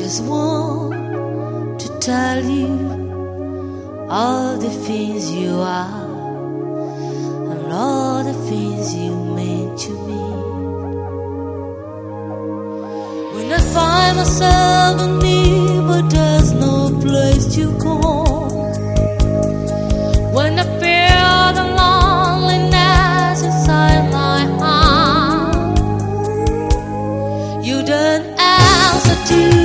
just want to tell you all the things you are and all the things you mean to me. When I find myself in need, but there's no place to go. When I feel the loneliness inside my heart, you don't answer to